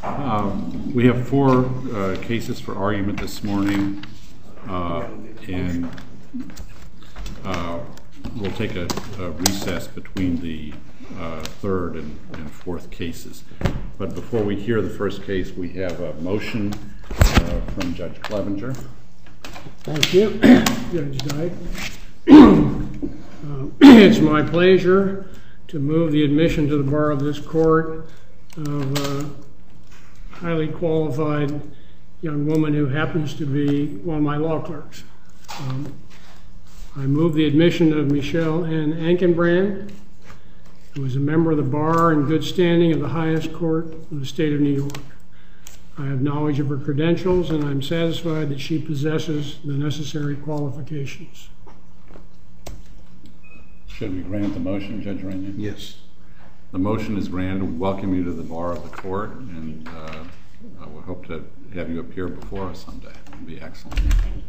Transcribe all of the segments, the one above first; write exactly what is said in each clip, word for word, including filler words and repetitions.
Um, we have four uh, cases for argument this morning, uh, and uh, we'll take a, a recess between the uh, third and, and fourth cases. But before we hear the first case, we have a motion uh, from Judge Clevenger. Thank you, Judge Dyke. uh, it's my pleasure to move the admission to the bar of this court of uh, highly qualified young woman who happens to be one of my law clerks. Um, I move the admission of Michelle N. Ankenbrand, who is a member of the bar in good standing of the highest court of the state of New York. I have knowledge of her credentials, and I'm satisfied that she possesses the necessary qualifications. Should we grant the motion, Judge Rainier? Yes. The motion is granted. We welcome you to the bar of the court, and uh, we hope to have you appear before us someday. It would be excellent.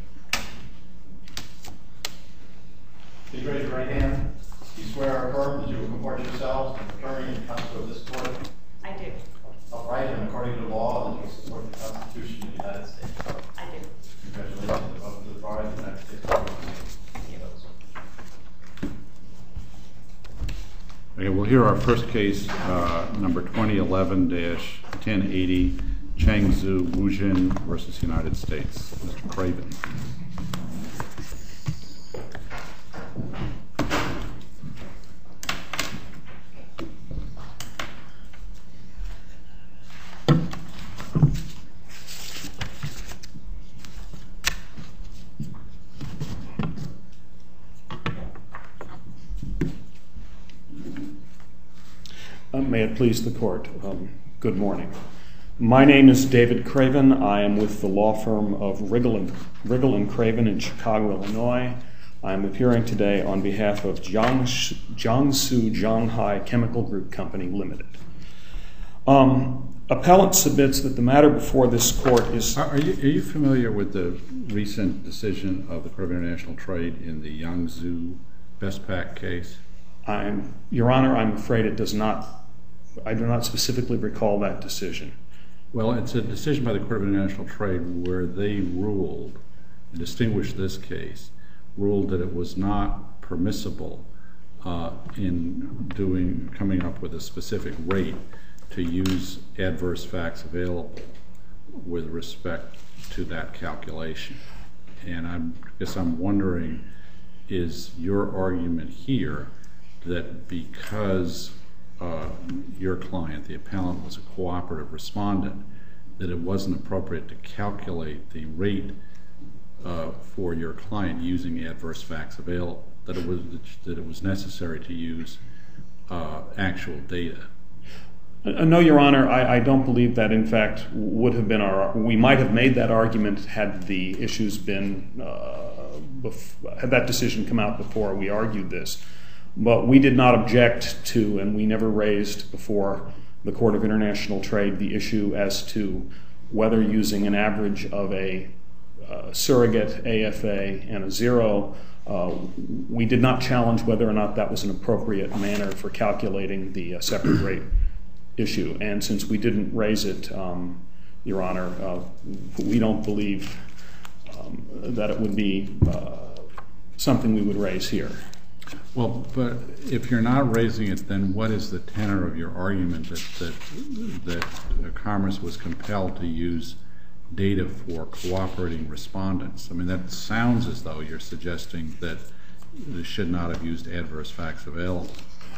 Please raise your right hand. Do you swear or affirm that you will comport yourselves in the attorney and counsel of this court? I do. Upright and according to law, and that you will support the Constitution of the United States? I do. Congratulations. Welcome to the bar of the United States Court. Okay, we'll hear our first case, uh, number twenty eleven dash ten eighty, Changzu Wujin versus United States. Mister Craven. Uh, may it please the court. Um, good morning. My name is David Craven. I am with the law firm of Riggle and, Riggle and Craven in Chicago, Illinois. I am appearing today on behalf of Jiangsu, Jiangsu Zhanghai Chemical Group Company Limited. Um, appellant submits that the matter before this court is... Are, are, you, are you familiar with the recent decision of the Court of International Trade in the Yangzhou Bestpak case? I'm, Your Honor, I'm afraid it does not... I do not specifically recall that decision. Well, it's a decision by the Court of International Trade where they ruled, and distinguished this case, ruled that it was not permissible uh, in doing, coming up with a specific rate to use adverse facts available with respect to that calculation. And I guess I'm wondering, is your argument here that because uh, your client, the appellant, was a cooperative respondent, that it wasn't appropriate to calculate the rate uh, for your client using adverse facts available, that it was, that it was necessary to use uh, actual data? Uh, no, Your Honor, I, I don't believe that, in fact, would have been our... We might have made that argument had the issues been... Uh, bef- had that decision come out before we argued this. But we did not object to, and we never raised before the Court of International Trade the issue as to whether using an average of a uh, surrogate A F A and a zero, uh, we did not challenge whether or not that was an appropriate manner for calculating the uh, separate rate issue. And since we didn't raise it, um, Your Honor, uh, we don't believe um, that it would be uh, something we would raise here. Well, but if you're not raising it, then what is the tenor of your argument that that, that Commerce was compelled to use data for cooperating respondents? I mean, that sounds as though you're suggesting that they should not have used adverse facts available.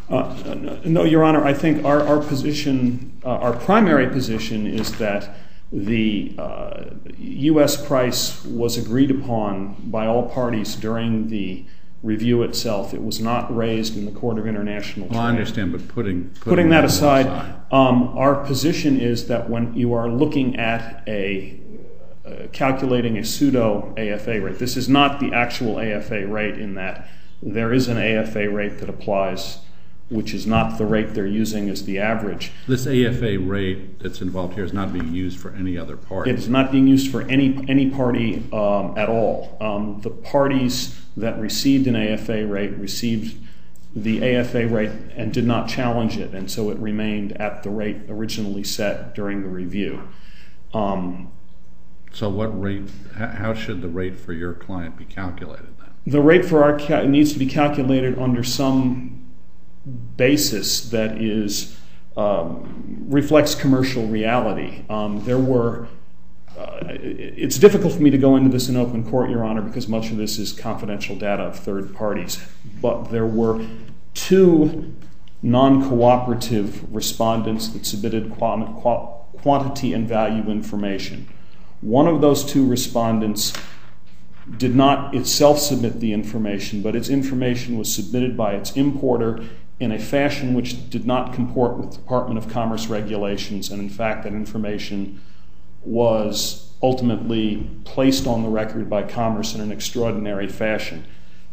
Uh, no, Your Honor, I think our, our position, uh, our primary position is that the uh, U S price was agreed upon by all parties during the review itself. It was not raised in the Court of International Trade. Well, I understand, but putting... Putting, putting that, that aside, aside. Um, our position is that when you are looking at a... Uh, calculating a pseudo A F A rate, this is not the actual A F A rate in that there is an A F A rate that applies, which is not the rate they're using as the average. This A F A rate that's involved here is not being used for any other party. It is not being used for any any party um, at all. Um, the parties that received an A F A rate received the A F A rate and did not challenge it, and so it remained at the rate originally set during the review. Um, so what rate, how should the rate for your client be calculated then? The rate for our ca- needs to be calculated under some basis that is um, reflects commercial reality. Um, there were Uh, it's difficult for me to go into this in open court, Your Honor, because much of this is confidential data of third parties. But there were two non-cooperative respondents that submitted quant- quantity and value information. One of those two respondents did not itself submit the information, but its information was submitted by its importer in a fashion which did not comport with Department of Commerce regulations, and in fact that information was ultimately placed on the record by Commerce in an extraordinary fashion.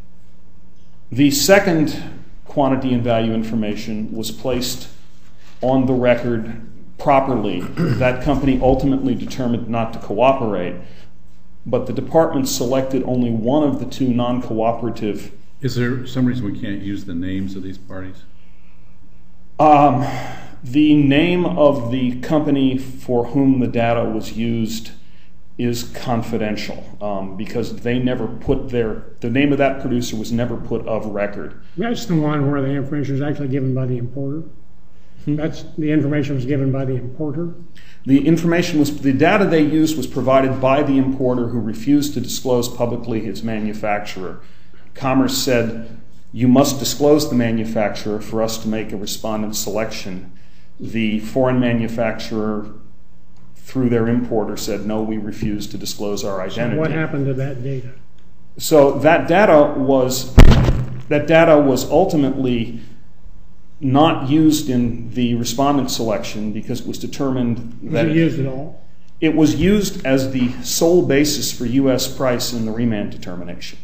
The second quantity and value information was placed on the record properly. That company ultimately determined not to cooperate, but the department selected only one of the two non-cooperative. Is there some reason we can't use the names of these parties? Um, the name of the company for whom the data was used is confidential um, because they never put their, the name of that producer was never put of record. That's the one where the information was actually given by the importer? Hmm? That's the information was given by the importer? The information was, the data they used was provided by the importer who refused to disclose publicly his manufacturer. Commerce said, you must disclose the manufacturer for us to make a respondent selection. The foreign manufacturer, through their importer, said, no, we refuse to disclose our identity. So what happened to that data? So that data was, that data was ultimately not used in the respondent selection because it was determined that... Was it used at all? It was used as the sole basis for U S price in the remand determination.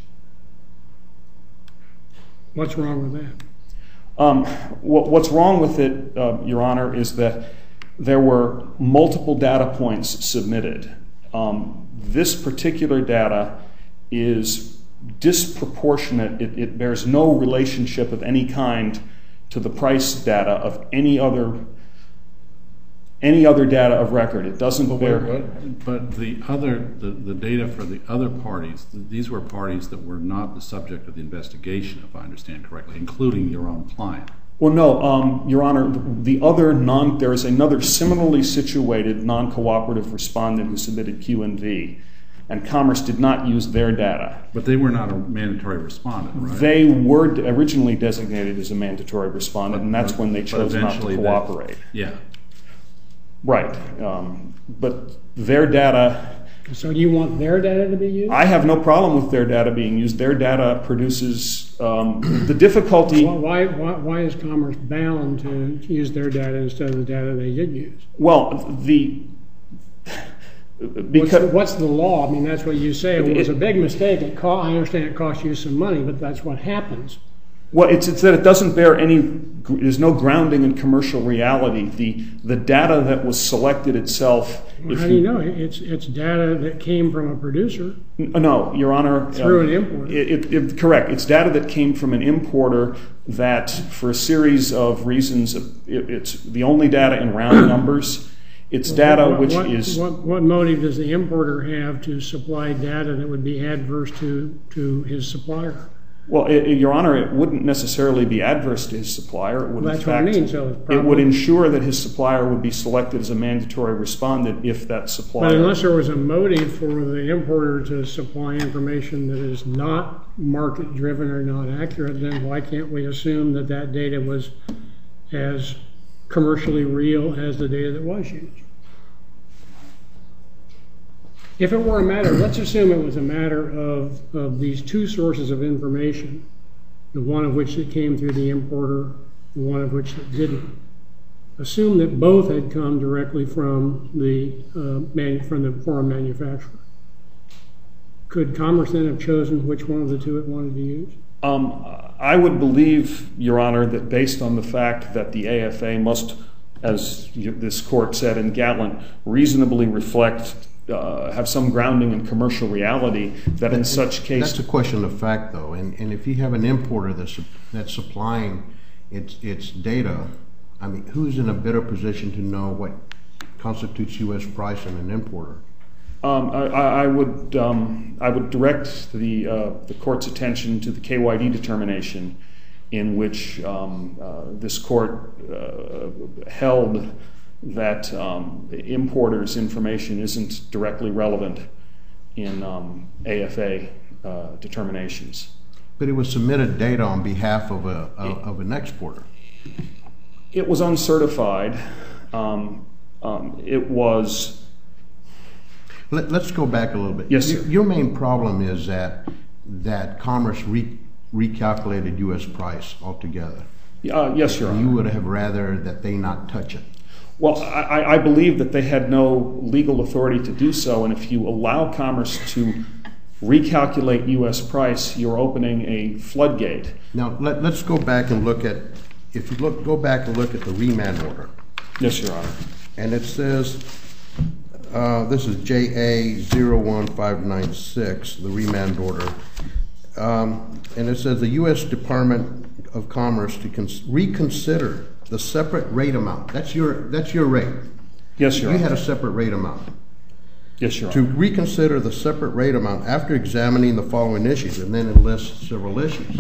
What's wrong with that? Um, what, what's wrong with it, uh, Your Honor, is that there were multiple data points submitted. Um, this particular data is disproportionate. It, it bears no relationship of any kind to the price data of any other any other data of record. It doesn't but bear... But, but the other, the, the data for the other parties, these were parties that were not the subject of the investigation, if I understand correctly, including your own client. Well, no, um, Your Honor, the other non, there is another similarly situated non-cooperative respondent who submitted Q and V, and Commerce did not use their data. But they were not a mandatory respondent, right? They were originally designated as a mandatory respondent, but, and that's but, when they chose not to cooperate. They, yeah. Right, um, but their data... So do you want their data to be used? I have no problem with their data being used. Their data produces um, the difficulty... Well, why, why, why is Commerce bound to use their data instead of the data they did use? Well, the... Because, what's, what's the law? I mean, that's what you say. It was a big mistake. It co- I understand it cost you some money, but that's what happens. Well, it's, it's that it doesn't bear any, there's no grounding in commercial reality. The the data that was selected itself... Well, how do you know? It's it's data that came from a producer. No, Your Honor. Through um, an importer. It, it, it, correct. It's data that came from an importer that, for a series of reasons, it, it's the only data in round numbers. It's well, data what, which what, is... What, what motive does the importer have to supply data that would be adverse to, to his supplier? Well, it, Your Honor, it wouldn't necessarily be adverse to his supplier. It would, well, that's in fact, what I mean. So it's probably, it would ensure that his supplier would be selected as a mandatory respondent if that supplier... But unless there was a motive for the importer to supply information that is not market-driven or not accurate, then why can't we assume that that data was as commercially real as the data that was used? If it were a matter, let's assume it was a matter of, of these two sources of information, the one of which that came through the importer, the one of which that didn't. Assume that both had come directly from the uh, man, from the foreign manufacturer. Could Commerce then have chosen which one of the two it wanted to use? Um, I would believe, Your Honor, that based on the fact that the A F A must, as this court said in Gatlin, reasonably reflect uh, have some grounding in commercial reality, that in such case... That's a question of fact, though. And, and if you have an importer that's, that's supplying its, its data, I mean, who's in a better position to know what constitutes U S price than an importer? Um, I, I would um, I would direct the uh, the court's attention to the K Y D determination, in which um, uh, this court uh, held that um, the importer's information isn't directly relevant in um, A F A uh, determinations. But it was submitted data on behalf of a of, of an exporter. It was uncertified. Um, um, it was. Let, let's go back a little bit. Yes, sir. Your, your main problem is that that Commerce re, recalculated U S price altogether. Uh, yes, Your Honor. You would have rather that they not touch it. Well, I, I believe that they had no legal authority to do so, and if you allow Commerce to recalculate U S price, you're opening a floodgate. Now, let, let's go back and look at, if you look, go back and look at the remand order. Yes, Your Honor. And it says, uh, this is J A zero one five nine six, the remand order. Um, and it says the U S Department of Commerce to cons- reconsider the separate rate amount. That's your, that's your rate. Yes, Your You Honor. had a separate rate amount. Yes, Your To Honor. reconsider the separate rate amount after examining the following issues, and then it lists several issues.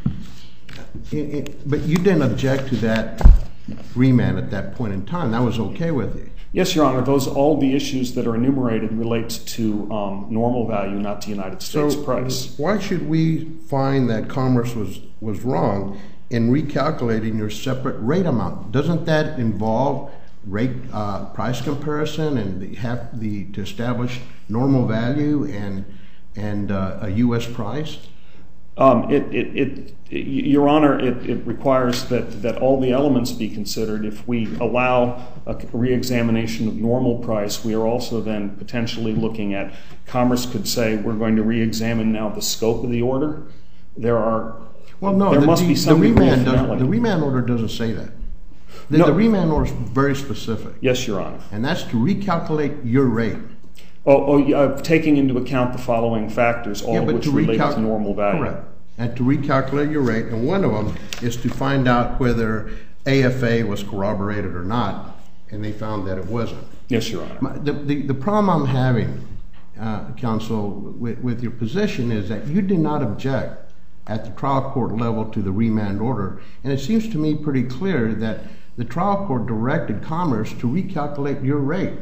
It, it, but you didn't object to that remand at that point in time. That was okay with you. Yes, Your Honor. Those all the issues that are enumerated relate to um, normal value, not to United States So price. why should we find that Commerce was, was wrong in recalculating your separate rate amount? Doesn't that involve rate uh, price comparison and the, have the to establish normal value and and uh, a U S price? Um, it, it, it, it, Your Honor, it, it requires that, that all the elements be considered. If we allow a re-examination of normal price, we are also then potentially looking at, Commerce could say, we're going to re-examine now the scope of the order. There are, Well, no, there the, must the, be some the degree of remand does, finality. the remand order doesn't say that. The, No. the remand order is very specific, Yes, Your Honor. and that's to recalculate your rate. Oh, oh yeah, uh, taking into account the following factors, all of which relate to normal value. Correct. And to recalculate your rate, and one of them is to find out whether A F A was corroborated or not, and they found that it wasn't. Yes, Your Honor. My, the, the, the problem I'm having, uh, counsel, with, with your position is that you did not object at the trial court level to the remand order, and it seems to me pretty clear that the trial court directed Commerce to recalculate your rate.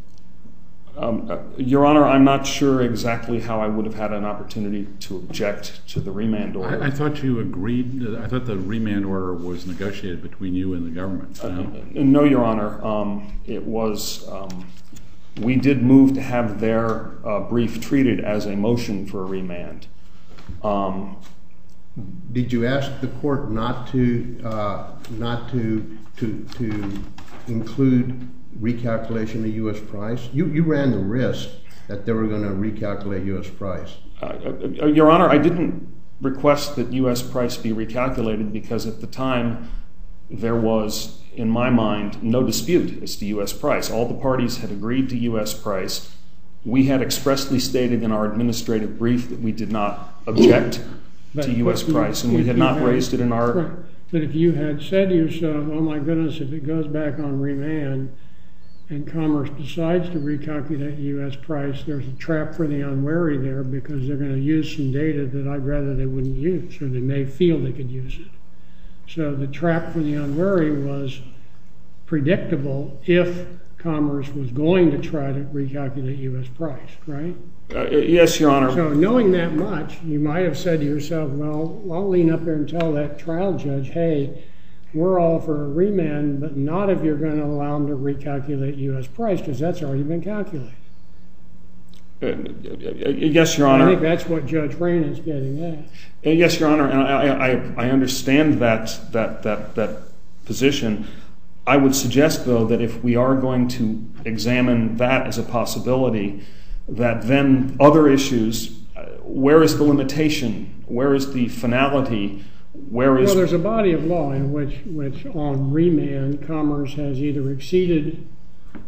Um, uh, Your Honor, I'm not sure exactly how I would have had an opportunity to object to the remand order. I, I thought you agreed, I thought the remand order was negotiated between you and the government. Uh, No? no, Your Honor. Um, it was, um, we did move to have their uh, brief treated as a motion for a remand. Um, Did you ask the court not to uh, not to to to include recalculation of U S price? You you ran the risk that they were going to recalculate U S price. uh, uh, Your Honor, I didn't request that U S price be recalculated because at the time there was, in my mind, no dispute as to U S price. All the parties had agreed to U S price. We had expressly stated in our administrative brief that we did not object But- to U S but price, and we if had you not raised it in our... Right. But if you had said to yourself, oh my goodness, if it goes back on remand and Commerce decides to recalculate U S price, there's a trap for the unwary there because they're going to use some data that I'd rather they wouldn't use, or they may feel they could use it. So the trap for the unwary was predictable if Commerce was going to try to recalculate U S price, right? Uh, yes, Your Honor. So knowing that much, you might have said to yourself, well, I'll lean up there and tell that trial judge, hey, we're all for a remand, but not if you're going to allow them to recalculate U S price, because that's already been calculated. Uh, uh, yes, Your Honor. I think that's what Judge Rain is getting at. Uh, Yes, Your Honor, and I, I, I understand that, that, that, that position. I would suggest, though, that if we are going to examine that as a possibility, that then other issues, uh, where is the limitation? Where is the finality? Where is... Well, there's a body of law in which, which on remand, Commerce has either exceeded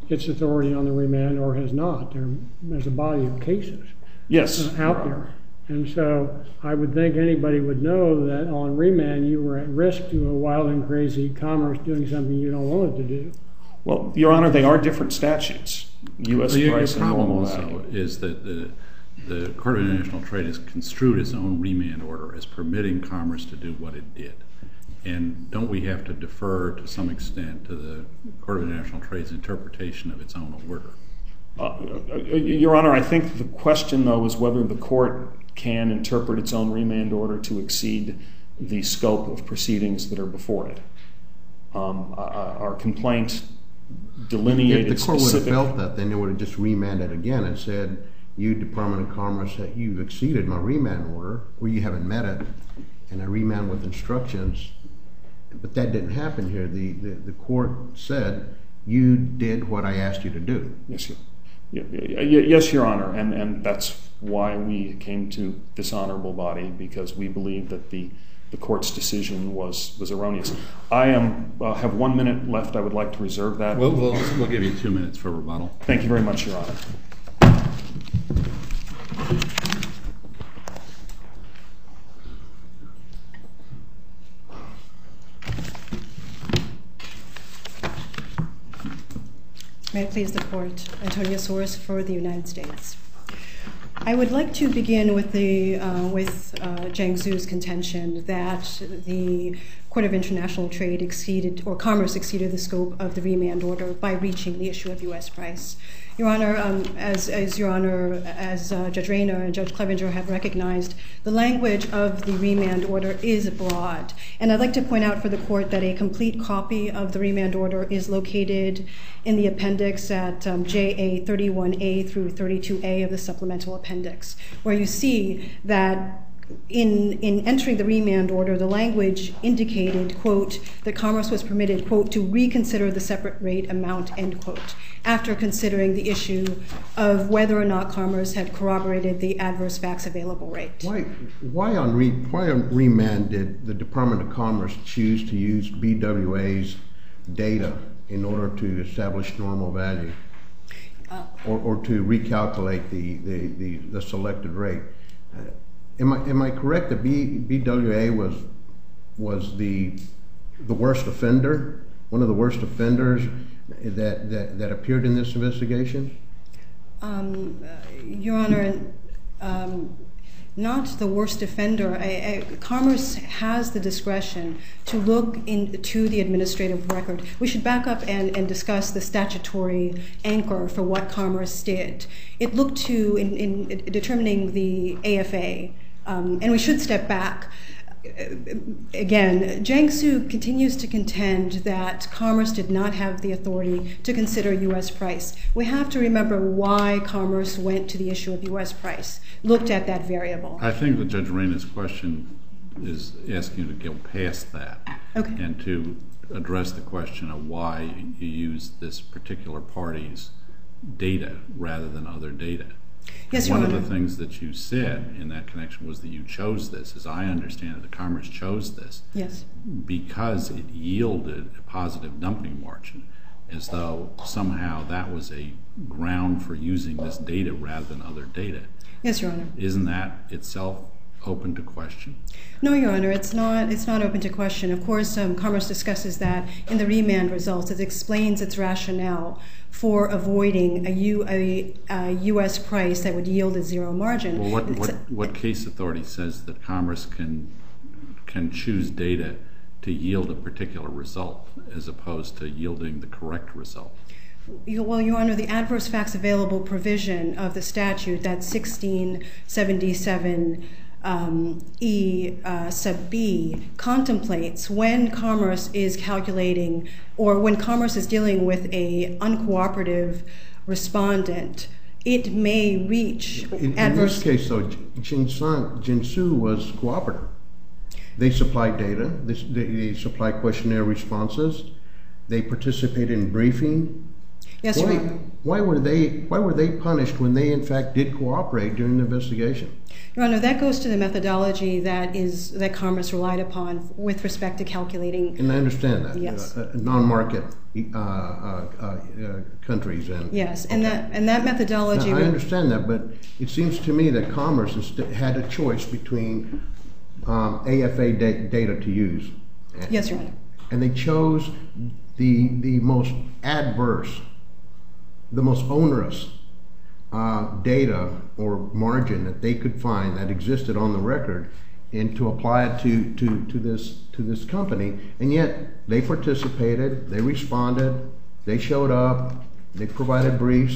its authority on the remand or has not. There, there's a body of cases Yes. uh, out there. And so I would think anybody would know that on remand you were at risk to a wild and crazy commerce doing something you don't want it to do. Well, Your Honor, they are different statutes. U S Well, your, price your and problem normal also value. is that the, the Court of International Trade has construed its own remand order as permitting commerce to do what it did. And don't we have to defer to some extent to the Court of International Trade's interpretation of its own order? Uh, Your Honor, I think the question, though, is whether the court can interpret its own remand order to exceed the scope of proceedings that are before it. Um, our complaint delineated If the court would have specific... felt that, then they would have just remanded again and said, you, Department of Commerce, that you've exceeded my remand order, or you haven't met it, and I remand with instructions. But that didn't happen here. The, the, the court said, you did what I asked you to do. Yes, Your, yes, Your Honor, and, and that's why we came to this honorable body, because we believe that the, the court's decision was, was erroneous. I am, uh, have one minute left. I would like to reserve that. We'll, we'll, we'll give you two minutes for rebuttal. Thank you very much, Your Honor. May it please the Court, Antonia Soros for the United States. I would like to begin with the uh, with uh, Jiang Zhu's contention that the Court of International Trade exceeded, or Commerce exceeded the scope of the remand order by reaching the issue of U S price. Your Honor, um, as, as Your Honor, as uh, Judge Rayner and Judge Clevenger have recognized, the language of the remand order is broad. And I'd like to point out for the Court that a complete copy of the remand order is located in the appendix at um, J A thirty-one A through thirty-two A of the supplemental appendix, where you see that In, in entering the remand order, the language indicated, quote, that Commerce was permitted, quote, to reconsider the separate rate amount, end quote, after considering the issue of whether or not Commerce had corroborated the adverse facts available rate. Why, why, on re, why on remand did the Department of Commerce choose to use B W A's data in order to establish normal value, uh, or, or to recalculate the, the, the, the selected rate? Uh, Am I am I correct that B, BWA was was the the worst offender, one of the worst offenders that that, that appeared in this investigation? Um, uh, Your Honor, um, not the worst offender. I, I, Commerce has the discretion to look into the administrative record. We should back up and, and discuss the statutory anchor for what Commerce did. It looked to in, in determining the A F A. Um, and we should step back. Again, Jiang Zhu continues to contend that Commerce did not have the authority to consider U S price. We have to remember why Commerce went to the issue of U S price, looked at that variable. I think that Judge Rayner's question is asking you to go past that, okay, and to address the question of why you use this particular party's data rather than other data. Yes, Your One Honor. of the things that you said in that connection was that you chose this, as I understand it, the Commerce chose this yes. because it yielded a positive dumping margin, as though somehow that was a ground for using this data rather than other data. Yes, Your Honor. Isn't that itself open to question? No, Your Honor, it's not. It's not open to question. Of course, um, Commerce discusses that in the remand results. It explains its rationale for avoiding a, U, a, a U S price that would yield a zero margin. Well, what, what, a, what case authority says that Commerce can can choose data to yield a particular result as opposed to yielding the correct result? Well, Your Honor, the adverse facts available provision of the statute, that's sixteen seventy-seven um, E uh, sub B, contemplates when Commerce is calculating, or when Commerce is dealing with a uncooperative respondent, it may reach in, adverse. In this case, though, Jiang Zhu was cooperative. They supplied data. They, they, they supplied questionnaire responses. They participated in briefing. Yes, Your Why, Honor. why were they why were they punished when they in fact did cooperate during the investigation? Your Honor, that goes to the methodology that is that Commerce relied upon with respect to calculating. And I understand that. Yes. Uh, non-market uh, uh, uh, countries and Yes, and okay. that and that methodology. Now, I understand that, but it seems to me that Commerce inst- had a choice between um, A F A da- data to use. Yes, Your Honor. And they chose the the most adverse, the most onerous uh, data or margin that they could find that existed on the record, and to apply it to, to, to this to this company. And yet they participated, they responded, they showed up, they provided briefs.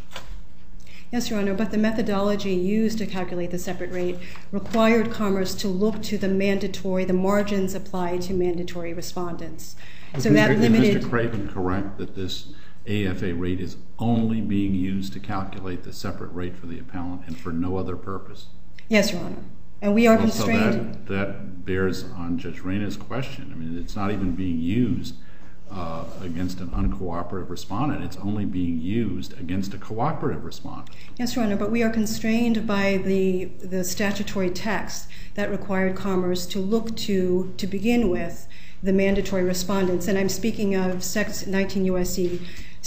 Yes, Your Honor, but the methodology used to calculate the separate rate required Commerce to look to the mandatory, the margins applied to mandatory respondents. So that Is limited. Mister Craven correct that this A F A rate is only being used to calculate the separate rate for the appellant and for no other purpose? Yes, Your Honor. And we are Well, so constrained. that, that bears on Judge Reyna's question. I mean, it's not even being used uh, against an uncooperative respondent. It's only being used against a cooperative respondent. Yes, Your Honor, but we are constrained by the, the statutory text that required Commerce to look to, to begin with, the mandatory respondents. And I'm speaking of Section nineteen U S C,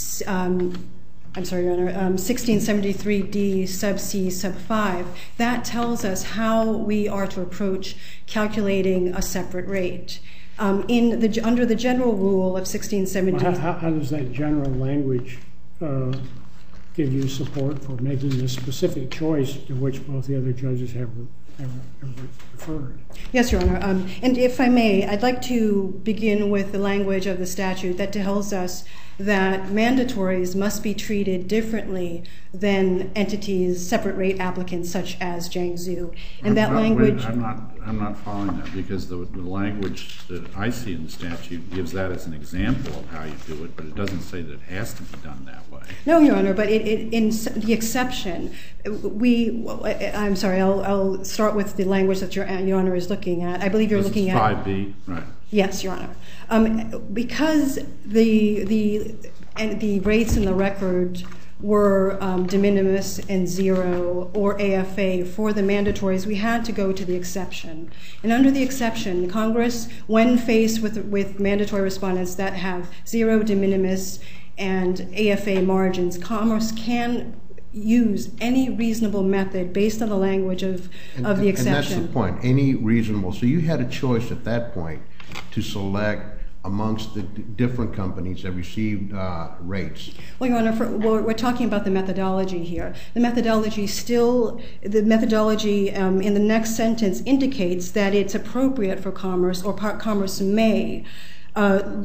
um, I'm sorry, Your Honor, um, sixteen seventy-three D sub C sub five. That tells us how we are to approach calculating a separate rate. Um, in the, under the general rule of sixteen seventy. Well, how, how does that general language uh, give you support for making this specific choice to which both the other judges have, have, have referred? Yes, Your Honor. Um, and if I may, I'd like to begin with the language of the statute that tells us that mandatories must be treated differently than entities, separate rate applicants such as Jiangsu. And that I'm not, language. I'm not, I'm not following that because the, the language that I see in the statute gives that as an example of how you do it, but it doesn't say that it has to be done that way. No, Your Honor, but it, it, in the exception, we, I'm sorry, I'll, I'll start with the language that Your, Your Honor is looking at. I believe you're This looking is at. five B, right. Yes, Your Honor. Um, because the the and the rates in the record were um, de minimis and zero or A F A for the mandatories, we had to go to the exception. And under the exception, Congress, when faced with with mandatory respondents that have zero, de minimis, and A F A margins, Commerce can use any reasonable method based on the language of, And, of the and that's exception. the point, any reasonable. So you had a choice at that point to select amongst the d- different companies that received uh, rates. Well, Your Honor, for, we're, we're talking about the methodology here. The methodology still, the methodology um, in the next sentence indicates that it's appropriate for Commerce, or par- Commerce may, uh,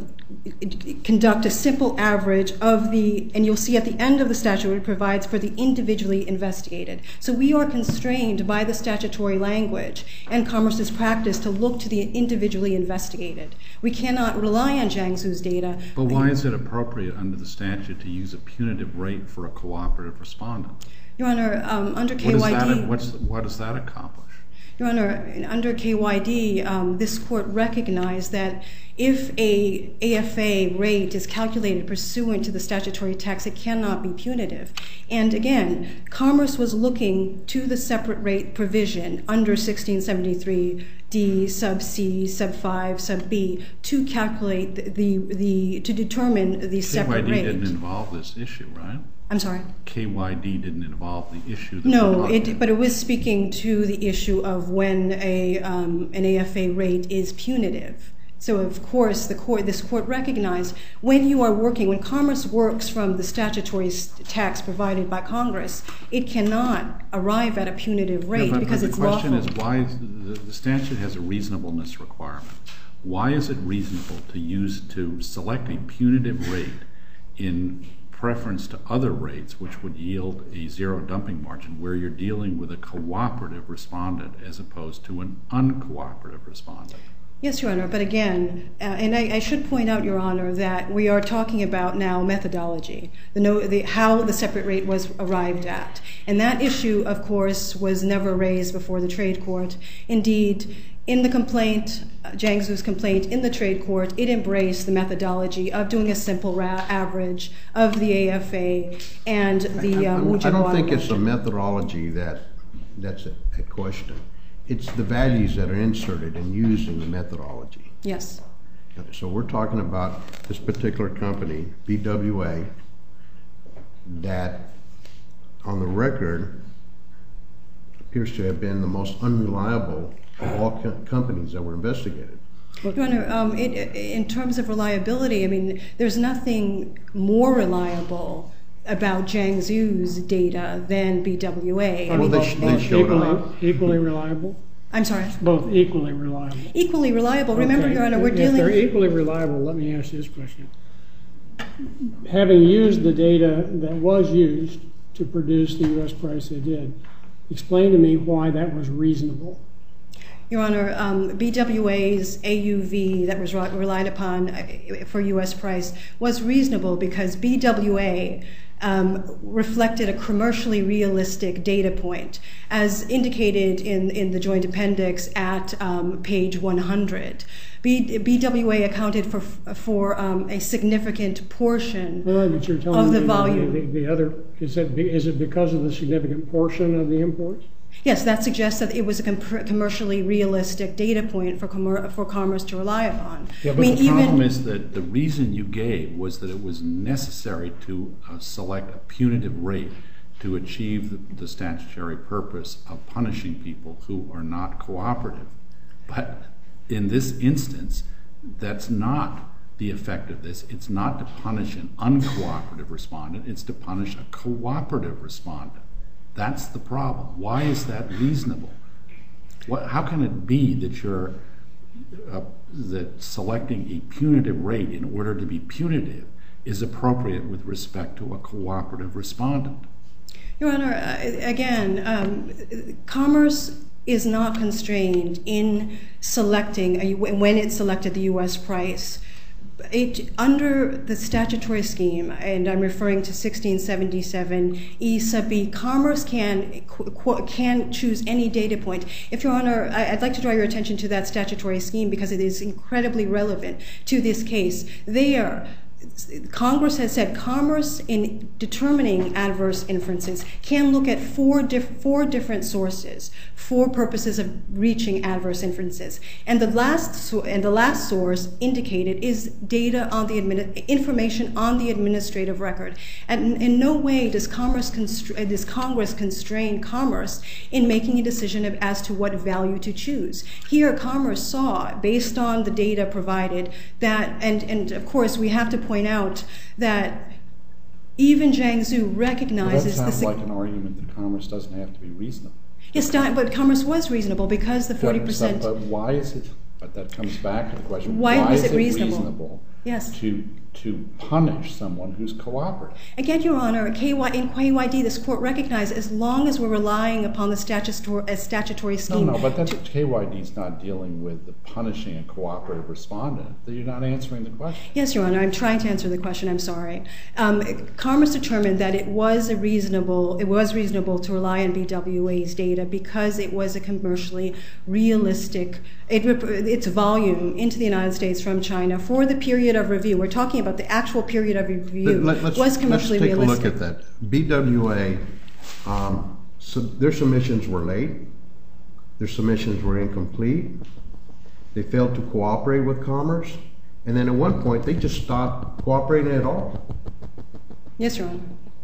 conduct a simple average of the, and you'll see at the end of the statute it provides for the individually investigated. So we are constrained by the statutory language and Commerce's practice to look to the individually investigated. We cannot rely on Jiangsu's data. But why is it appropriate under the statute to use a punitive rate for a cooperative respondent? Your Honor, um, under What K does Y D... that, what's, what does that accomplish? Your Honor, under K Y D, um, this court recognized that if a A F A rate is calculated pursuant to the statutory text, it cannot be punitive. And again, Commerce was looking to the separate rate provision under sixteen seventy-three D sub C, sub five, sub B to calculate the, the, the to determine the separate K Y D rate. didn't involve this issue, right? I'm sorry? K Y D didn't involve the issue that No, we're talking it, about. but it was speaking to the issue of when a um, an A F A rate is punitive. So of course, the court, this court recognized when you are working, when Commerce works from the statutory text provided by Congress, it cannot arrive at a punitive rate Yeah, but, because but it's the question lawful. is why is the, the statute has a reasonableness requirement. Why is it reasonable to use to select a punitive rate in preference to other rates which would yield a zero dumping margin where you're dealing with a cooperative respondent as opposed to an uncooperative respondent? Yes, Your Honor, but again, uh, and I, I should point out, Your Honor, that we are talking about now methodology, the, no, the how the separate rate was arrived at. And that issue, of course, was never raised before the trade court. Indeed, In the complaint, uh, Jiangsu's complaint in the trade court, it embraced the methodology of doing a simple ra- average of the A F A and the I, um, I don't think it's a methodology that that's a, a question. It's the values that are inserted and used in the methodology. Yes. So we're talking about this particular company, B W A, that on the record appears to have been the most unreliable of all co- companies that were investigated. Your Honor, um, it, it, in terms of reliability, I mean, there's nothing more reliable about Jiangsu's data than B W A. I Well, mean, they, sh- they showed equally, up. equally reliable? I'm sorry. Both equally reliable. Equally reliable. Remember, Okay. Your Honor, we're if dealing. If they're equally reliable, let me ask you this question. Having used the data that was used to produce the U S price they did, explain to me why that was reasonable. Your Honor, um, B W A's A U V that was re- relied upon uh, for U S price was reasonable because B W A um, reflected a commercially realistic data point, as indicated in, in the joint appendix at um, page one hundred. B, BWA accounted for for um, a significant portion Well, but you're telling of the me volume. The, the other is that be- is it because of the significant portion of the imports? Yes, that suggests that it was a com- commercially realistic data point for commer- for commerce to rely upon. Yeah, but I mean, the problem even is that the reason you gave was that it was necessary to uh, select a punitive rate to achieve the, the statutory purpose of punishing people who are not cooperative. But in this instance, that's not the effect of this. It's not to punish an uncooperative respondent. It's to punish a cooperative respondent. That's the problem. Why is that reasonable? What, how can it be that you're uh, that selecting a punitive rate in order to be punitive is appropriate with respect to a cooperative respondent? Your Honor, uh, again, um, commerce is not constrained in selecting a, when it selected the U S price. It, under the statutory scheme, and I'm referring to sixteen seventy-seven E sub B, commerce can can choose any data point. If Your Honor, I'd like to draw your attention to that statutory scheme because it is incredibly relevant to this case. There, Congress has said commerce in determining adverse inferences can look at four, diff- four different sources for purposes of reaching adverse inferences. And the last so- and the last source indicated is data on the admini- information on the administrative record. And in no way does commerce constra- does Congress constrain commerce in making a decision of, as to what value to choose. Here, commerce saw, based on the data provided, that and and of course we have to point out that even Jiangsu recognizes Well, that the. sounds like an argument that commerce doesn't have to be reasonable. Yes, but commerce was reasonable because the forty percent. But why is it? But that comes back to the question: Why Why was is it it reasonable? reasonable Yes. to to punish someone who's cooperative? Again, Your Honor, K Y, in K Y D, this court recognized as long as we're relying upon the statutory, uh, statutory No, scheme. no, but that's K Y D's not dealing with the punishing a cooperative respondent. You're not answering the question. Yes, Your Honor, I'm trying to answer the question. I'm sorry. Um, commerce determined that it was a reasonable, it was reasonable to rely on B W A's data because it was a commercially realistic. It, its volume into the United States from China for the period of review. We're talking about the actual period of review Let, let's, was commercially let's take realistic. a look at that. B W A, um, so their submissions were late. Their submissions were incomplete. They failed to cooperate with commerce. And then at one point, they just stopped cooperating at all. Yes, Your Honor.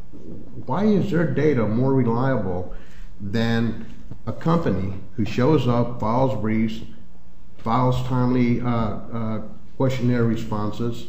Why is their data more reliable than a company who shows up, files briefs, files timely uh, uh, questionnaire responses?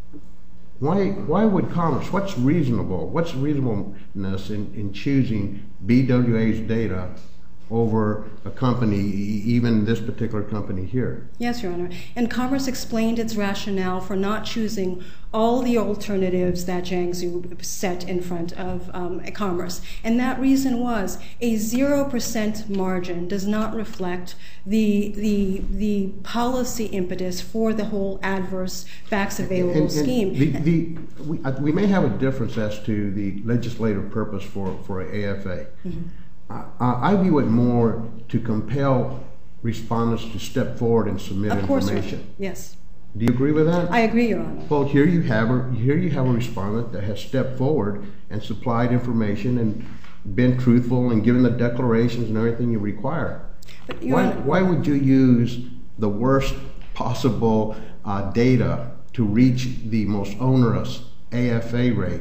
Why, why would commerce, what's reasonable, what's reasonableness in, in choosing B W A's data over a company, even this particular company here? Yes, Your Honor. And Commerce explained its rationale for not choosing all the alternatives that Jiangsu set in front of um, Commerce. And that reason was a zero percent margin does not reflect the, the, the policy impetus for the whole adverse facts available And- and scheme. The, the, we, uh, we may have a difference as to the legislative purpose for, for A F A. Mm-hmm. I, I view it more to compel respondents to step forward and submit Of course, Your Honor. information. Yes. Do you agree with that? I agree, Your Honor. Well, here you have a here you have a respondent that has stepped forward and supplied information and been truthful and given the declarations and everything you require. But, Your Why Honor, why would you use the worst possible uh, data to reach the most onerous A F A rate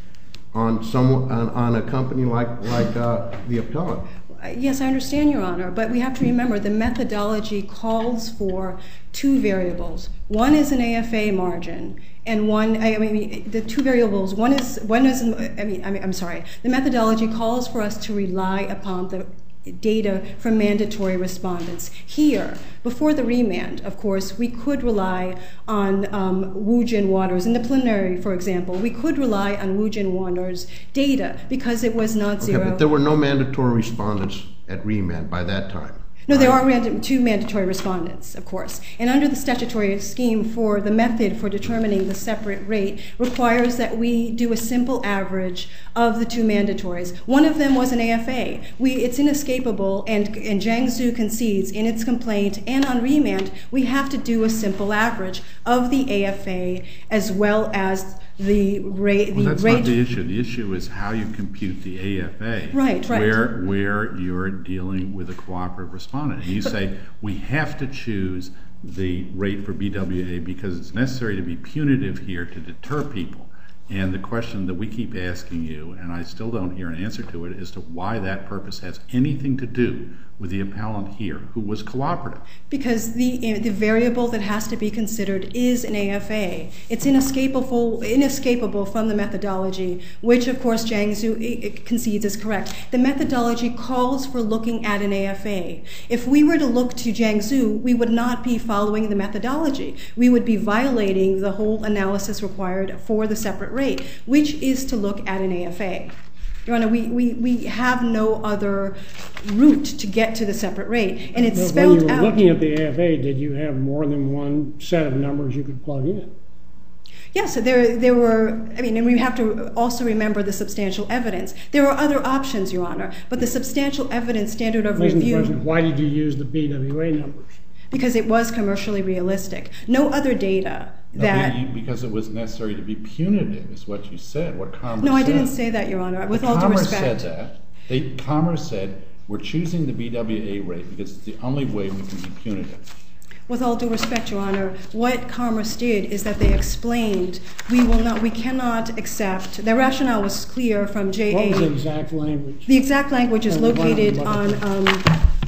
on some on, on a company like like uh, the appellant? Yes, I understand, Your Honor, but we have to remember the methodology calls for two variables. One is an A F A margin, and one, I mean, the two variables, one is, one is, I mean, I mean, I'm sorry, the methodology calls for us to rely upon the data from mandatory respondents. Here, before the remand, of course, we could rely on um, Woojin Waters. In the plenary, for example, we could rely on Woojin Waters' data because it was not zero. Okay, but there were no mandatory respondents at remand by that time. No, there are random, two mandatory respondents, of course. And under the statutory scheme for the method for determining the separate rate requires that we do a simple average of the two mandatories. One of them was an A F A. We, it's inescapable, and, and Jiangsu concedes in its complaint and on remand, we have to do a simple average of the A F A as well as the rate. Well, the that's rate. not the issue. The issue is how you compute the A F A. Right, right. Where, where you're dealing with a cooperative respondent. And you but, say, we have to choose the rate for B W A because it's necessary to be punitive here to deter people. And the question that we keep asking you, and I still don't hear an answer to it, is to why that purpose has anything to do with the appellant here, who was cooperative. Because the the variable that has to be considered is an A F A. It's inescapable, inescapable from the methodology, which, of course, Jiangsu concedes is correct. The methodology calls for looking at an A F A. If we were to look to Jiangsu, we would not be following the methodology. We would be violating the whole analysis required for the separate rate, which is to look at an A F A. Your Honor, we, we, we have no other route to get to the separate rate, and it's but spelled out. When you were looking at the A F A, did you have more than one set of numbers you could plug in? Yes, there, there were, I mean, and we have to also remember the substantial evidence. There are other options, Your Honor, but the substantial evidence standard of review. Question, why did you use the B W A numbers? Because it was commercially realistic. No other data that... No, because it was necessary to be punitive, is what you said, what Commerce No, I said. didn't say that, Your Honor, with the all due Commerce respect. said that. They, Commerce said, we're choosing the B W A rate because it's the only way we can be punitive. With all due respect, Your Honor, what Commerce did is that they explained we will not, we cannot accept. Their rationale was clear from J A. What was the exact language? The exact language is Oh, located wow. on um,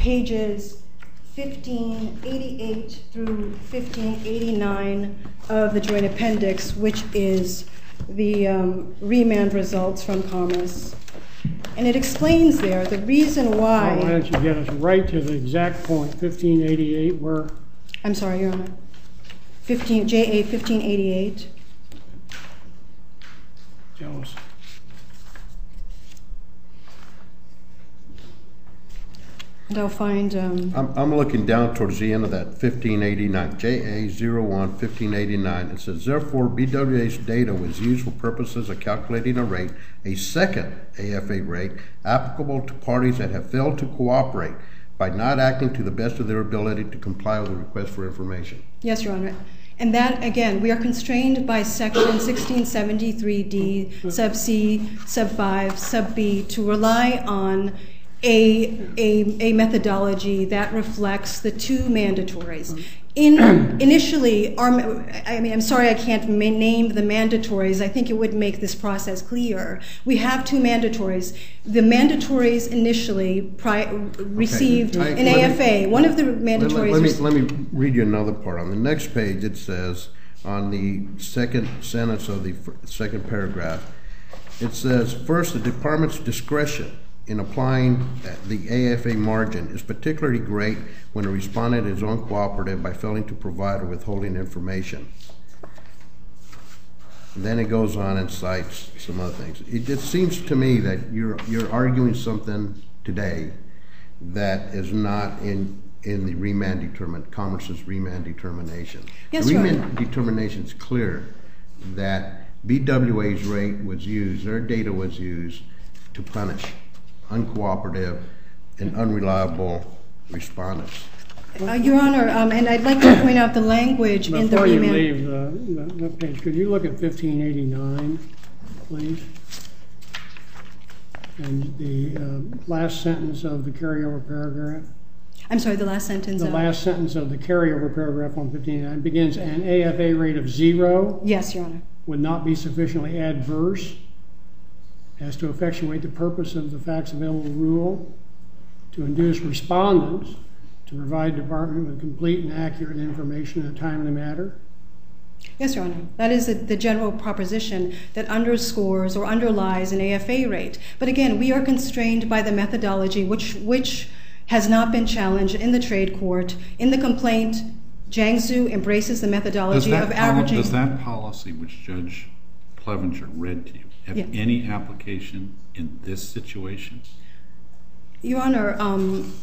pages fifteen eighty-eight through fifteen eighty-nine of the Joint Appendix, which is the um, remand results from Commerce. And it explains there the reason why. Well, why don't you get us right to the exact point, fifteen eighty-eight, where? I'm sorry, Your Honor. fifteen, J A fifteen eighty-eight. Tell us. And I'll find... Um, I'm, I'm looking down towards the end of that fifteen eighty-nine, J A zero one fifteen eighty-nine. It says, therefore, B W A's data was used for purposes of calculating a rate, a second A F A rate, applicable to parties that have failed to cooperate by not acting to the best of their ability to comply with the request for information. Yes, Your Honor. And that, again, we are constrained by Section sixteen seventy-three D, sub C, sub five, sub B, to rely on a, a, a methodology that reflects the two mandatories. In, initially, our, I mean, I'm sorry I can't ma- name the mandatories. I think it would make this process clear. We have two mandatories. The mandatories initially pri- received Okay. I- an let A F A. me- One of the Let, mandatories... let, let, me, was- let me read you another part. On the next page, it says, on the second sentence of the f- second paragraph, it says, first, the department's discretion in applying the A F A margin is particularly great when a respondent is uncooperative by failing to provide or withholding information. And then it goes on and cites some other things. It just seems to me that you're you're arguing something today that is not in in the remand determinant, Commerce's remand determination. Yes, the Your remand Honor. determination is clear that B W A's rate was used, their data was used to punish uncooperative and unreliable respondents. Uh, Your Honor, um, and I'd like to point out the language in the Before you remand. leave the, the, the page, could you look at fifteen eighty-nine, please? And the uh, last sentence of the carryover paragraph. I'm sorry, the last sentence The of... last sentence of the carryover paragraph on fifteen eighty-nine begins, an A F A rate of zero Yes, Your Honor. would not be sufficiently adverse as to effectuate the purpose of the facts available rule to induce respondents to provide department with complete and accurate information in a timely manner. Yes, Your Honor. That is the, the general proposition that underscores or underlies an A F A rate. But again, we are constrained by the methodology which which has not been challenged in the trade court. In the complaint, Jiangsu embraces the methodology Does of that, poli- averaging... does that policy which Judge Clevenger read to you have Yeah. any application in this situation? Your Honor, um,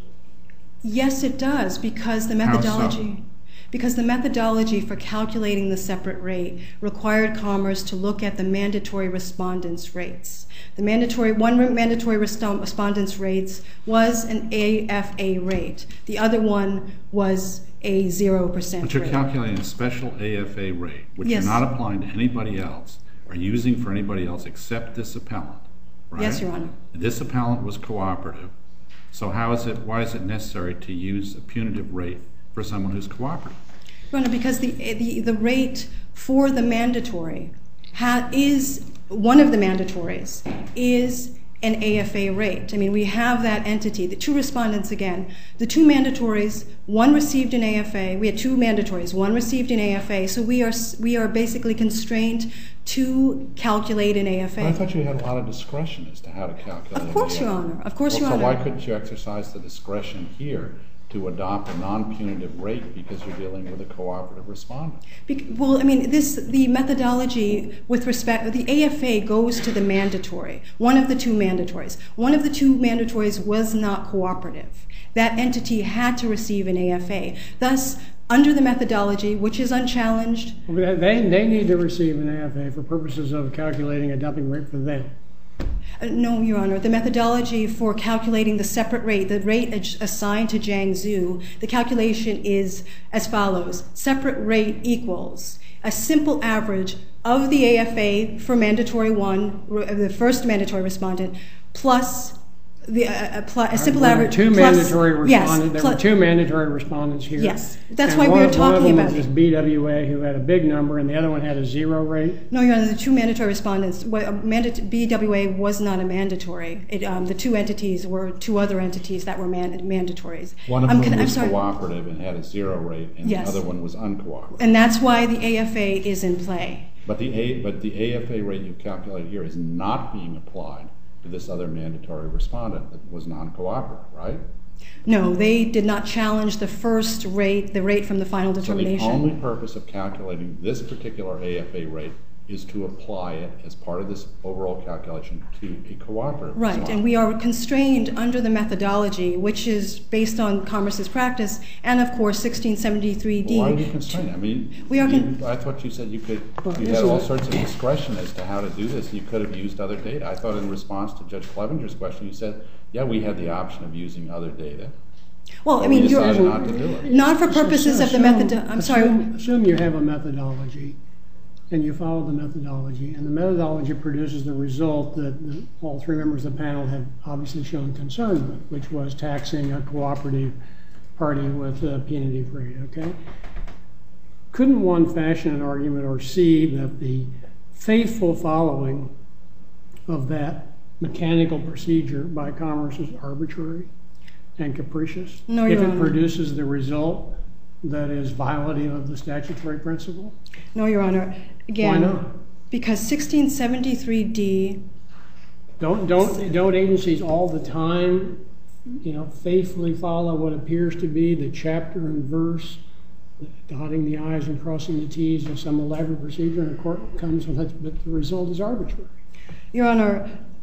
yes, it does, because the How so? methodology... Because the methodology for calculating the separate rate required Commerce to look at the mandatory respondents' rates. The mandatory one mandatory respondents' rates was an A F A rate. The other one was a zero percent But you're rate. calculating a special A F A rate, which Yes. you're not applying to anybody else, or using for anybody else except this appellant, right? Yes, Your Honor. This appellant was cooperative, so how is it, why is it necessary to use a punitive rate for someone who's cooperative? Your Honor, because the, the, the rate for the mandatory ha, is, one of the mandatories is an A F A rate. I mean, we have that entity, the two respondents again. The two mandatories, one received an A F A, we had two mandatories, one received an A F A, so we are, we are basically constrained to calculate an A F A. But I thought you had a lot of discretion as to how to calculate Of course, an A F A. Your Honor, of course, well, Your so Honor. why couldn't you exercise the discretion here to adopt a non-punitive rate because you're dealing with a cooperative respondent? Be- well, I mean, this the methodology with respect, the A F A goes to the mandatory, one of the two mandatories. One of the two mandatories was not cooperative. That entity had to receive an A F A. Thus, under the methodology, which is unchallenged... They, they need to receive an A F A for purposes of calculating a dumping rate for them. Uh, no, Your Honor. The methodology for calculating the separate rate, the rate ad- assigned to Jiangsu, the calculation is as follows. Separate rate equals a simple average of the A F A for mandatory one, re- the first mandatory respondent, plus the, uh, plus, a simple There were average. Two plus, mandatory yes, respondents. There plus, were two mandatory respondents here. Yes. That's And why one we were of- one of talking them about was it. this B W A who had a big number, and the other one had a zero rate. No, Your Honor, the two mandatory respondents, well, mandat- B W A was not a mandatory. It, um, the two entities were two other entities that were man- mandatories. One of I'm them con- I'm was sorry. cooperative and had a zero rate, and Yes. the other one was uncooperative. And that's why the A F A is in play. But the A, but the A F A rate you calculate here is not being applied to this other mandatory respondent that was non-cooperative, right? No, they did not challenge the first rate, the rate from the final So the determination. only purpose of calculating this particular A F A rate is to apply it as part of this overall calculation to a cooperative Right, respondent. and we are constrained under the methodology, which is based on Commerce's practice, and of course sixteen seventy-three D. Why are you constrained? I mean, We are con- you, I thought you said you could, Well, you this had is all a- sorts of discretion as to how to do this. You could have used other data. I thought in response to Judge Clevenger's question, you said, yeah, we had the option of using other data. Well, I But mean, we you're, decided not to do it. not for purposes of the method. I'm sorry. Assume, assume you have a methodology, and you follow the methodology, and the methodology produces the result that the, all three members of the panel have obviously shown concern with, which was taxing a cooperative party with a punitive rate, okay? Couldn't one fashion an argument or see that the faithful following of that mechanical procedure by Commerce is arbitrary and capricious? No, If Your it Honor. produces the result that is violative of the statutory principle? No, Your Honor. Again, Why not? because sixteen seventy-three D. Don't, don't, don't agencies all the time, you know, faithfully follow what appears to be the chapter and verse, dotting the I's and crossing the T's of some elaborate procedure, and a court comes with it, but the result is arbitrary? Your Honor,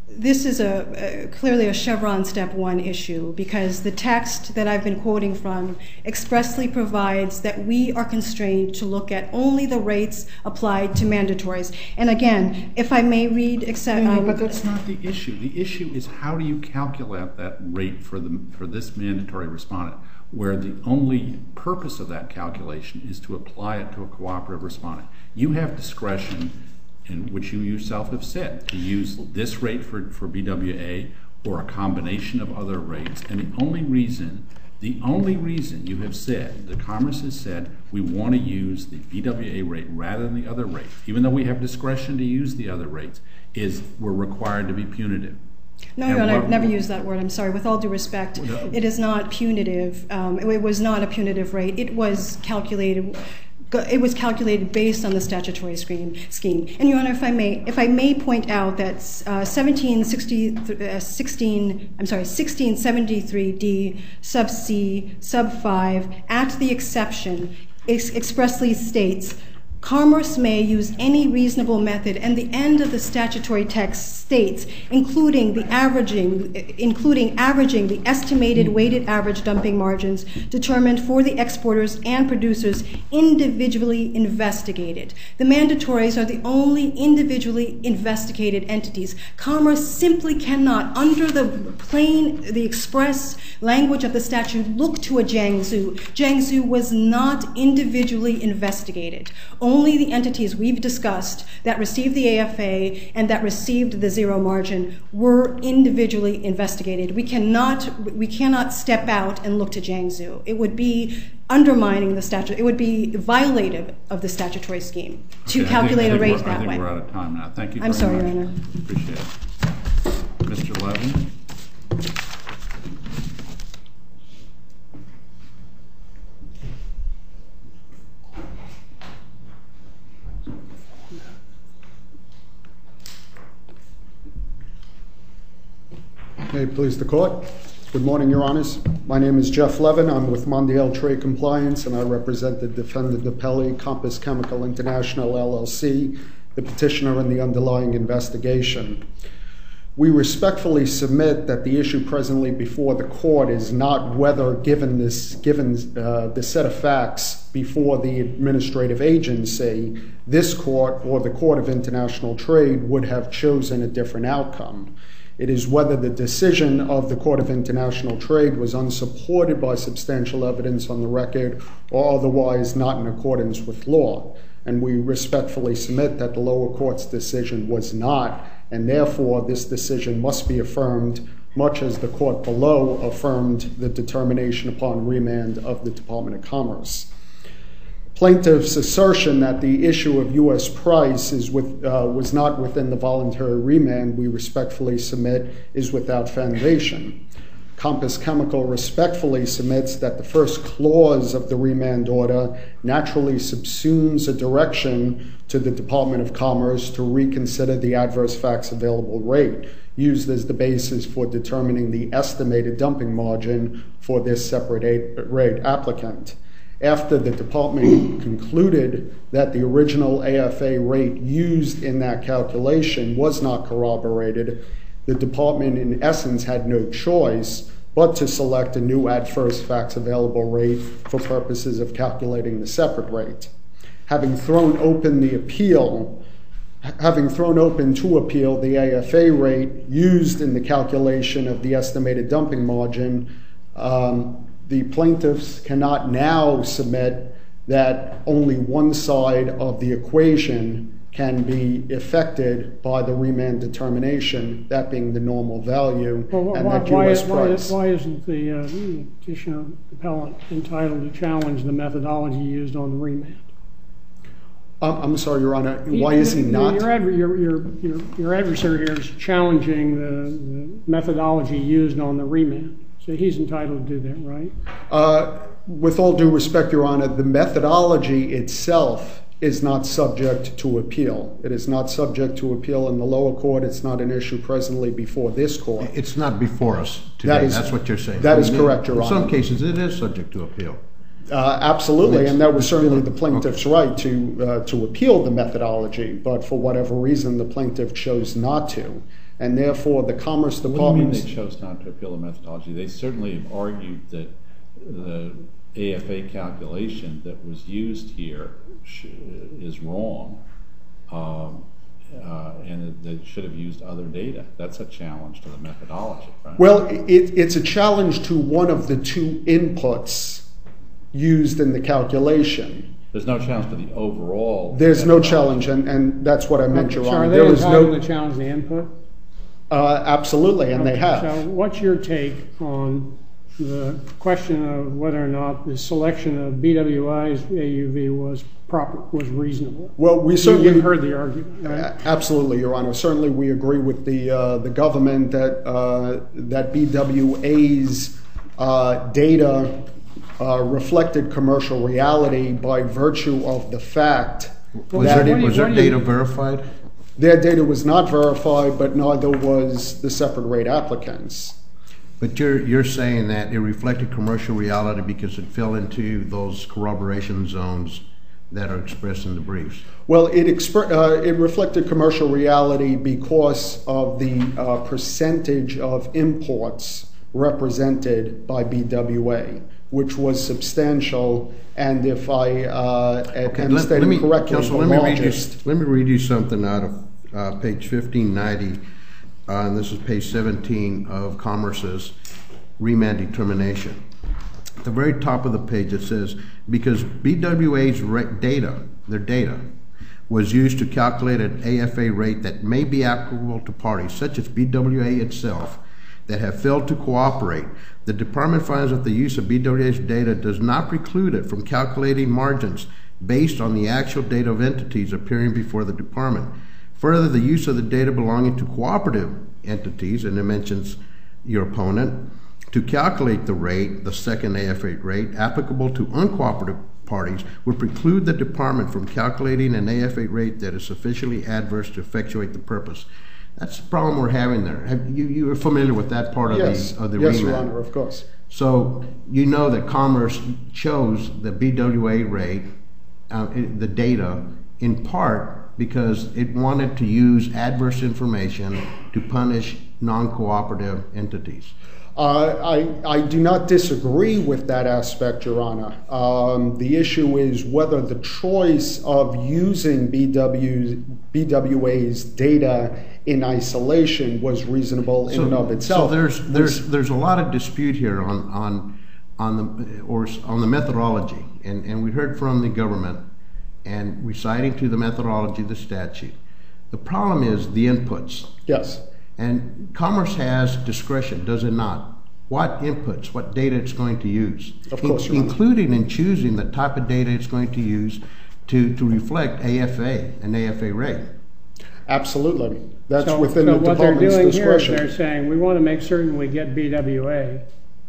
this is a, a clearly a Chevron step one issue, because the text that I've been quoting from expressly provides that we are constrained to look at only the rates applied to mandatories. And again, if I may read, except, no, no, um, but that's not the issue. The issue is how do you calculate that rate for the for this mandatory respondent, where the only purpose of that calculation is to apply it to a cooperative respondent. You have discretion, in which you yourself have said, to use this rate for, for B W A or a combination of other rates. And the only reason, the only reason you have said, the Commerce has said, we want to use the B W A rate rather than the other rate, even though we have discretion to use the other rates, is we're required to be punitive. No, And no, no, what- I've never used that word. I'm sorry. With all due respect, No. it is not punitive. Um, it, it was not a punitive rate. It was calculated. It was calculated based on the statutory scheme. Scheme. And Your Honor, if I may, if I may point out that uh, seventeen sixty, uh, sixteen, I'm sorry, sixteen seventy-three D sub C sub five at the exception ex- expressly states, Commerce may use any reasonable method, and the end of the statutory text states, including the averaging, including averaging the estimated weighted average dumping margins determined for the exporters and producers individually investigated. The mandatories are the only individually investigated entities. Commerce simply cannot, under the plain, the express language of the statute, look to a Jiangsu. Jiangsu was not individually investigated. Only the entities we've discussed that received the A F A and that received the zero margin were individually investigated. We cannot, we cannot step out and look to Jiangsu. It would be undermining the statute. It would be violative of the statutory scheme to Okay, calculate I think, a I rate think that I think way. we're out of time now. Thank you very I'm sorry, much. Your Honor. Appreciate it. Mister Levin? May it please the Court. Good morning, Your Honors. My name is Jeff Levin. I'm with Mondial Trade Compliance, and I represent the defendant appellee, Compass Chemical International, L L C, the petitioner in the underlying investigation. We respectfully submit that the issue presently before the Court is not whether, given this, given uh, the set of facts before the administrative agency, this Court or the Court of International Trade would have chosen a different outcome. It is whether the decision of the Court of International Trade was unsupported by substantial evidence on the record or otherwise not in accordance with law. And we respectfully submit that the lower court's decision was not, and therefore this decision must be affirmed, much as the court below affirmed the determination upon remand of the Department of Commerce. Plaintiff's assertion that the issue of U S price is with, uh, was not within the voluntary remand, we respectfully submit, is without foundation. Compass Chemical respectfully submits that the first clause of the remand order naturally subsumes a direction to the Department of Commerce to reconsider the adverse facts available rate used as the basis for determining the estimated dumping margin for this separate rate applicant. After the department concluded that the original A F A rate used in that calculation was not corroborated, the department in essence had no choice but to select a new adverse facts available rate for purposes of calculating the separate rate. Having thrown open the appeal, having thrown open to appeal the A F A rate used in the calculation of the estimated dumping margin, um, the plaintiffs cannot now submit that only one side of the equation can be affected by the remand determination, that being the normal value, Well, and why, that why, U S why, price. why isn't the uh, petitioner appellant entitled to challenge the methodology used on the remand? Um, I'm sorry, Your Honor, why is he Your- not? Your, adver- your, your, your, your adversary here is challenging the, the methodology used on the remand. So he's entitled to do that, right? Uh, with all due respect, Your Honor, the methodology itself is not subject to appeal. It is not subject to appeal in the lower court. It's not an issue presently before this court. It's not before us today. That is- That's what you're saying. that is In- correct, Your In some Honor. cases, it is subject to appeal. Uh, absolutely, and that was certainly the Okay. plaintiff's right to uh, to appeal the methodology, but for whatever reason, the plaintiff chose not to. And therefore, the Commerce Department... What do you mean they chose not to appeal the methodology? They certainly have argued that the A F A calculation that was used here is wrong, um, uh, and they should have used other data. That's a challenge to the methodology, right? Well, it, it's a challenge to one of the two inputs used in the calculation. There's no challenge to the overall. There's no challenge, and, and that's what I meant, Your So Honor. are they There was entitled no, to challenge the input? uh, absolutely, and they Okay, have. So what's your take on the question of whether or not the selection of B W I's A U V was proper, was reasonable? Well, we You- certainly You've heard the argument, right? A- Absolutely, Your Honor. Certainly, we agree with the uh, the government that uh, that B W A's uh, data uh, reflected commercial reality by virtue of the fact Was that their, what do you- was their what do you- data verified? their data was not verified, but neither was the separate rate applicants. But you're, you're saying that it reflected commercial reality because it fell into those corroboration zones that are expressed in the briefs. Well, it expr- uh, it reflected commercial reality because of the uh, percentage of imports represented by B W A, which was substantial, and if I uh, Okay, am let, stating let me, correctly, Counsel, the let me read you, largest. let me read you something out of uh, page fifteen ninety, uh, and this is page seventeen of Commerce's remand determination. At the very top of the page it says, because B W A's ra- data, their data, was used to calculate an A F A rate that may be applicable to parties, such as B W A itself, that have failed to cooperate, the Department finds that the use of B W A's data does not preclude it from calculating margins based on the actual data of entities appearing before the Department. Further, the use of the data belonging to cooperative entities, and it mentions your opponent, to calculate the rate, the second A F A rate, applicable to uncooperative parties would preclude the Department from calculating an A F A rate that is sufficiently adverse to effectuate the purpose. That's the problem we're having there. Have, you, you are familiar with that part of Yes, the, of the yes, remand. Your Honor, of course. So you know that Commerce chose the B W A rate, uh, the data, in part because it wanted to use adverse information to punish non-cooperative entities. Uh, I, I do not disagree with that aspect, Your Honor. Um, the issue is whether the choice of using B W, B W A's data in isolation was reasonable in and of itself. So there's there's there's a lot of dispute here on on on the or on the methodology, and and we heard from the government and reciting to the methodology the statute. The problem is the inputs. Yes. And Commerce has discretion, does it not? What inputs, what data it's going to use, Of course, in, Your Honor. including in choosing the type of data it's going to use to, to reflect A F A, an A F A rate. Absolutely. That's So- within so the what they're Department's doing discretion. here is they're saying, we want to make certain we get B W A,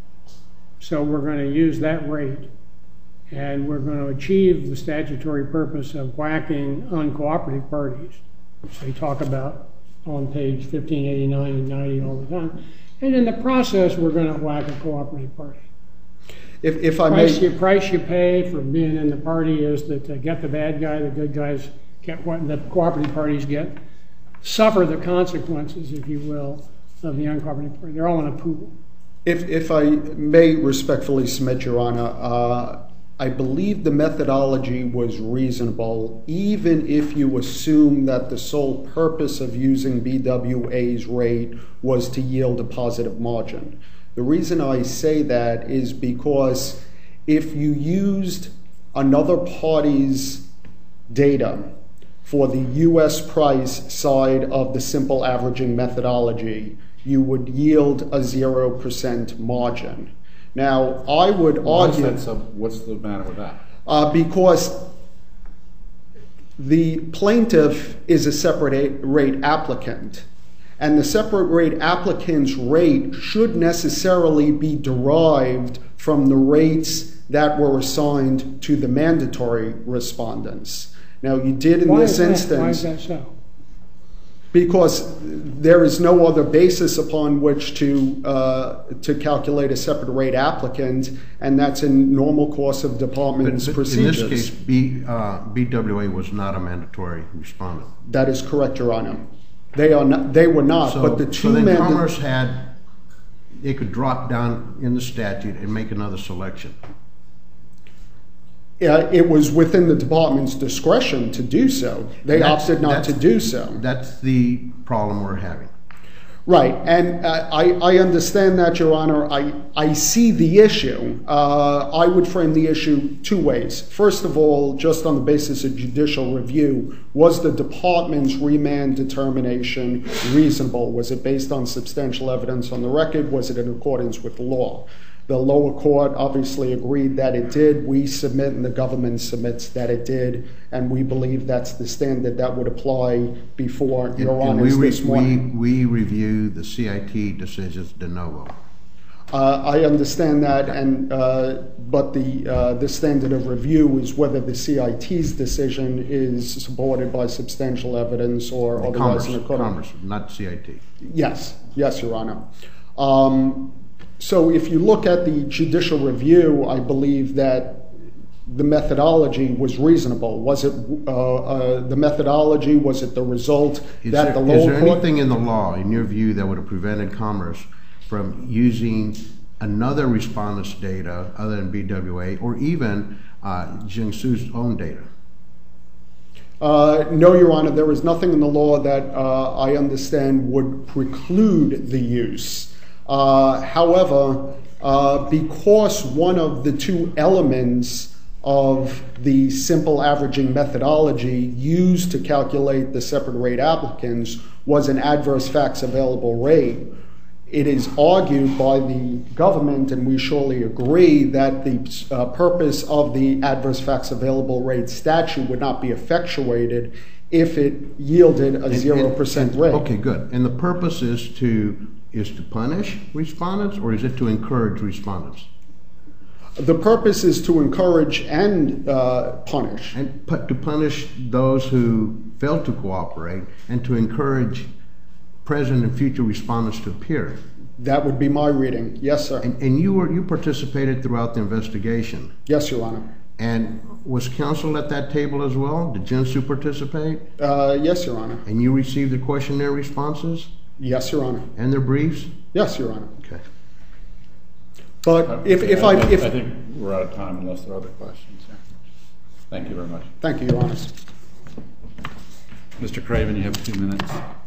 so we're going to use that rate, and we're going to achieve the statutory purpose of whacking uncooperative parties, which they talk about on page fifteen eighty-nine and ninety all the time. And in the process, we're going to whack a cooperative party. If, if I Price may, you, price you pay for being in the party is that to get the bad guy, the good guys get what the cooperative parties get. Suffer the consequences, if you will, of the uncooperative party. They're all in a pool. if, if I may respectfully submit, Your Honor, uh, I believe the methodology was reasonable, even if you assume that the sole purpose of using B W A's rate was to yield a positive margin. The reason I say that is because if you used another party's data for the U S price side of the simple averaging methodology, you would yield a zero percent margin. Now, I would argue... What's, that sub, what's the matter with that? Uh, because the plaintiff is a separate rate applicant, and the separate rate applicant's rate should necessarily be derived from the rates that were assigned to the mandatory respondents. Now, you did in Why this is that? instance... Why is that so? Because there is no other basis upon which to uh, to calculate a separate rate applicant, and that's in normal course of department's But, but procedures. in this case, B, uh, B W A was not a mandatory respondent. That is correct, Your Honor. They are not, they were not, So, but the so two then men. Commerce had, it could drop down in the statute and make another selection. Uh, it was within the department's discretion to do so. They That's- opted not to that's- do so. That's the problem we're having. Right, and uh, I, I understand that, Your Honor. I, I see the issue. Uh, I would frame the issue two ways. First of all, just on the basis of judicial review, was the department's remand determination reasonable? Was it based on substantial evidence on the record? Was it in accordance with the law? The lower court obviously agreed that it did. We submit and the government submits that it did, and we believe that's the standard that would apply before And- Your and Honors we re- this morning. We, we review the C I T decisions de novo. Uh, I understand that, and uh, but the uh, the standard of review is whether the C I T's decision is supported by substantial evidence or otherwise Commerce, in accordance. Commerce, not C I T. Yes, yes, Your Honor. Um, so if you look at the judicial review, I believe that the methodology was reasonable. Was it uh, uh, the methodology? Was it the result Is that there, the is lower there court? anything in the law, in your view, that would have prevented Commerce from using another respondent's data other than B W A or even uh, Jiangsu's own data? Uh, no, Your Honor, there is nothing in the law that uh, I understand would preclude the use. Uh, however, uh, because one of the two elements of the simple averaging methodology used to calculate the separate rate applicants was an adverse facts available rate, it is argued by the government, and we surely agree, that the uh, purpose of the adverse facts available rate statute would not be effectuated if it yielded a zero percent rate. Okay, good. And the purpose is to is to punish respondents, or is it to encourage respondents? The purpose is to encourage and uh, punish. And pu- to punish those who fail to cooperate, and to encourage present and future respondents to appear. That would be my reading. Yes, sir. And, and you were you participated throughout the investigation. Yes, Your Honor. And was counsel at that table as well? Did Jiangsu participate? Uh, yes, Your Honor. And you received the questionnaire responses Yes, Your Honor. and their briefs? Yes, Your Honor. Okay. But if, if I, think- if, I think we're out of time unless there are other questions. Yeah. Thank you very much. thank you, Your Honor. Mister Craven, you have two minutes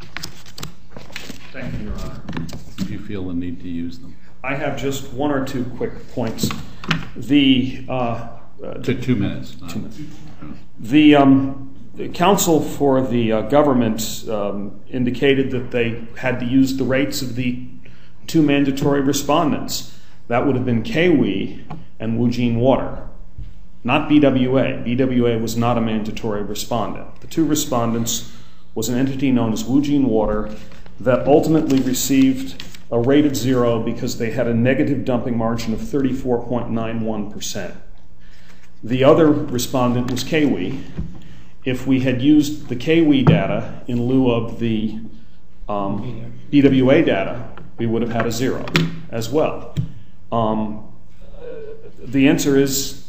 Thank you, Your Honor. if you feel the need to use them. I have just one or two quick points. The uh, uh, To two minutes. not- Two minutes. The, um, the counsel for the uh, government um, indicated that they had to use the rates of the two mandatory respondents. That would have been Kiwi and Woojin Water, not B W A. B W A was not a mandatory respondent. The two respondents was an entity known as Woojin Water that ultimately received a rate of zero because they had a negative dumping margin of thirty-four point nine one percent. The other respondent was Kiwi. If we had used the Kiwi data in lieu of the um, B W A data, we would have had a zero as well. Um, the answer is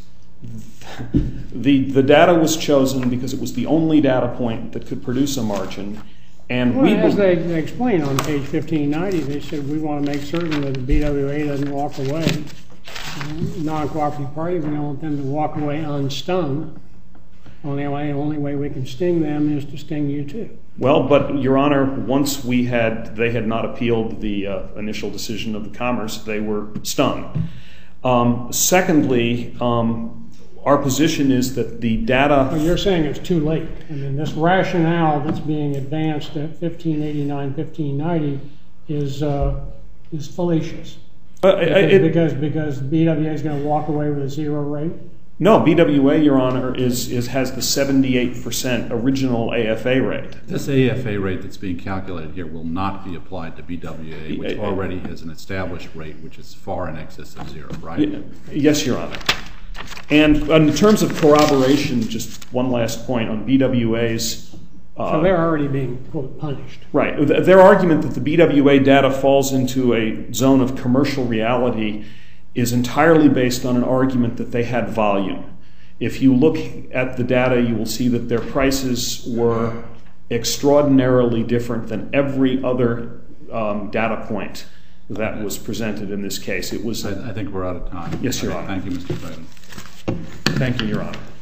the, the data was chosen because it was the only data point that could produce a margin. And Well, we as bel- they, they explain on page fifteen ninety, they said we want to make certain that the B W A doesn't walk away. Uh, Non-cooperative party, we don't want them to walk away unstung. Only way, only way we can sting them is to sting you too. Well, but Your Honor, once we had, they had not appealed the uh, initial decision of the Commerce, they were stung. Um, secondly, um, our position is that the data. Well, you're saying it's too late. I mean, this rationale that's being advanced at fifteen eighty-nine, fifteen ninety is uh, is fallacious. Uh, Because, it- because because B W A is going to walk away with a zero rate. No, B W A, Your Honor, is, is has the seventy-eight percent original A F A rate. This A F A rate that's being calculated here will not be applied to B W A, which already has an established rate which is far in excess of zero, right? Yes, Your Honor. And in terms of corroboration, just one last point on B W A's. Uh, So they're already being, quote, punished. Right. Th- Their argument that the B W A data falls into a zone of commercial reality is entirely based on an argument that they had volume. If you look at the data, you will see that their prices were extraordinarily different than every other um, data point that was presented in this case. It was. I, I think we're out of time. Yes, Your Honor. Thank you, Mister President. Thank you, Your Honor.